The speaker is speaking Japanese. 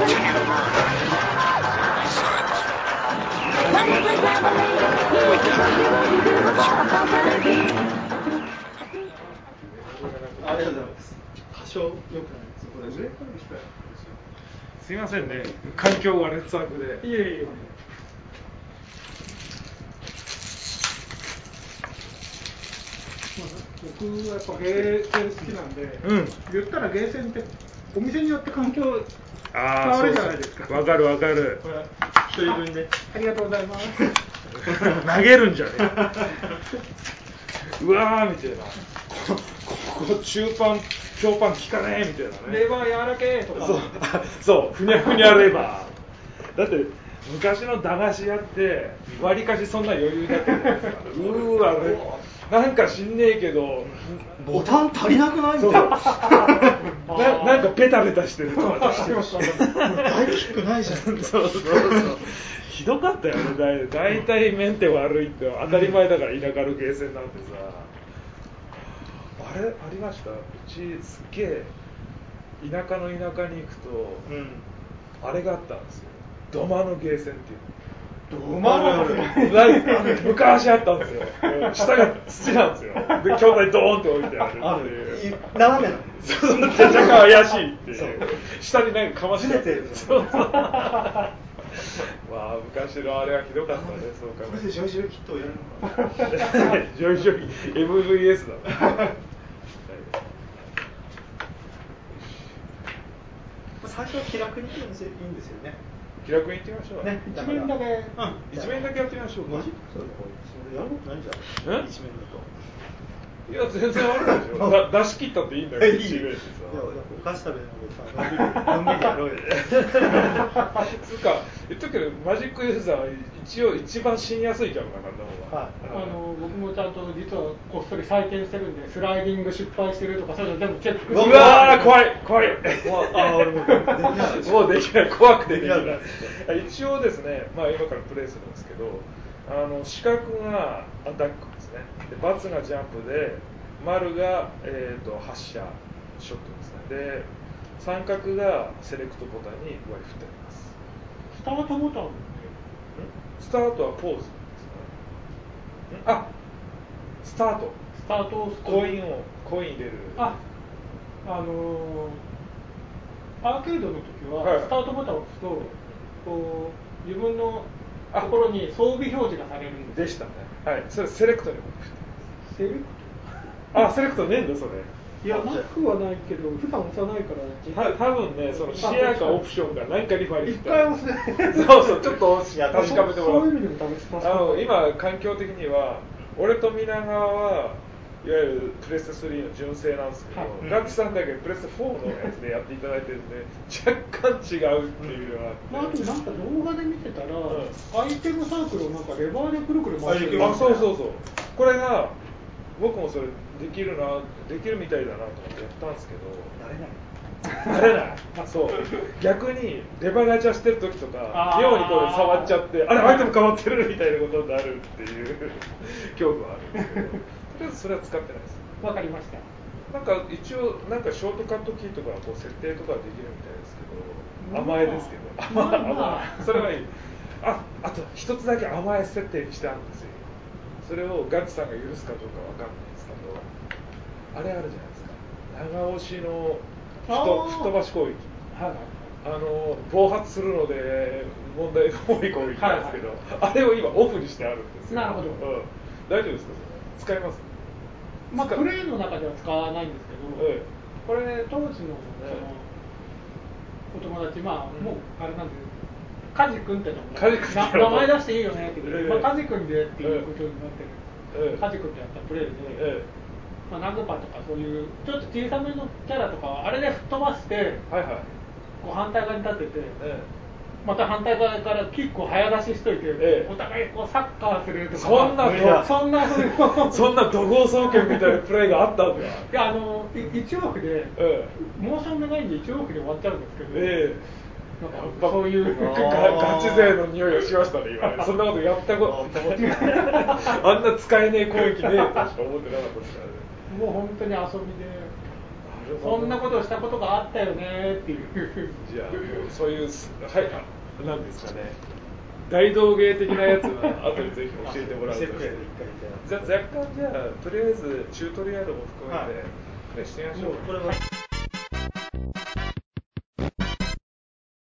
ありがとうございます。多少良くないです。これ上からしたら。 すいませんね、環境が劣悪で。 いえいえ。僕はやっぱゲーセン好きなんで、言ったらゲーセンってお店によって環境変わるじゃないですか。 わかるわかる。 これ一人分でありがとうございます。 投げるんじゃねえ。うわーみたいな。ここ強パン効かねえみたいなね。 レバー柔らけとか。 そうふにゃふにゃレバー。だって昔の駄菓子屋ってわりかしそんな余裕だったじゃないですか。あれなんか知んねえけどボタン足りなくないみたいな。 なんかベタベタしてるとか大きくないじゃん。 そうひどかったよね。大体メンテ悪いって当たり前だから田舎のゲーセンなんてさ。あれありました。うちすっげえ田舎の田舎に行くと、あれがあったんですよ。土間のゲーセンっていう。昔あったんですよ。下が土なんですよ。で兄弟ドーンって置いてあるっていう。 斜めなの。 そう若干怪しいっていう。下になんかかましてる。そうまあ昔のあれはひどかったね。そうか。 これでジョイジョイキットをやるのか。 ジョイジョイ MVS だ。 最初は気楽にいいんですよね。 気楽に行ってみましょう。 ね、一面だけ。 一面だけやってみましょうか。 マジ？それやることないんじゃん。一面だと。 いや全然あるでしょ。出し切ったっていいんだよ。一面ってさ。 お菓子食べながらのんびりやろうよ。 つうか言っとくけどマジックユーザーは一番死にやすいキャラだからなもん。僕もちゃんと実はこっそり採点してるんで、スライディング失敗してるとかそういうの全部チェックして。 うわー怖い。 俺もできない。 もうできない。怖くてできない。一応ですね、今からプレイするんですけど、四角がアタックですね。で×がジャンプで、丸が、発射ショットですね。で三角がセレクトボタンに割り振ってあります。 スタートボタンってスタートはポーズですね。スタートコイン入れる。 アーケードの時はスタートボタンを押すとこう自分のところに装備表示がされるんです。 でしたね。はい。それセレクトにもセレクト？セレクトねえんだそれ。 いやなくはないけど普段押さないから多分ね、その視野かオプションが何かに割り振って一回押す。 そうちょっと確かめてもらう。 そういう意味でも試します。 今環境的には俺と皆川はいわゆるプレステ3の純正なんですけど、ガッツさんだけプレステ4のやつでやっていただいてるんで若干違うっていうのがあって、 あとなんか動画で見てたら、アイテムサークルをなんかレバーでくるくる回してる。 そうこれが僕もそれできるみたいだなと思ってやったんですけど慣れないそう逆にレバーガチャしてる時とか妙にこう触っちゃってアイテム変わってるみたいなことになるっていう恐怖はあるんですけどとりあえずそれは使ってないです。 わかりました。 なんか一応なんかショートカットキーとかこう設定とかできるみたいですけど甘えですけどそれはいい。あと一つだけ甘え設定にしてあるんですよ。それをガッツさんが許すかどうかわかんないですけどあれあるじゃないですか長押しの吹っ飛ばし攻撃、暴発するので問題が多い攻撃なんですけど、あれを今オフにしてあるんですよ。 なるほど、 大丈夫ですか使います？ プレイの中では使わないんですけど、これ当時のお友達もうあれなんでカジ君って名前出していいよねって言って、カジ君でっていうことになってる、カジ君ってやったプレイで、ナグパとかそういうちょっと小さめのキャラとかはあれで吹っ飛ばして、こう反対側に立てて、また反対側からキックを早出ししといて、お互いこうサッカーするとか、 そんな怒号総研みたいなプレイがあったんだ。 いや1往復で、モーション長いんで1往復で終わっちゃうんですけど。そういうガチ勢の匂いがしましたね今ね。そんなことやったことあんな使えねえ攻撃ねえとしか思ってなかったですからね。 もう本当に遊びであそんなことをしたことがあったよねっていうじゃあもうそういうはいなんですかね大道芸的なやつは後でぜひ教えてもらうとしてじゃあ若干じゃあとりあえずチュートリアルも含めてプレイしてみましょう。 これは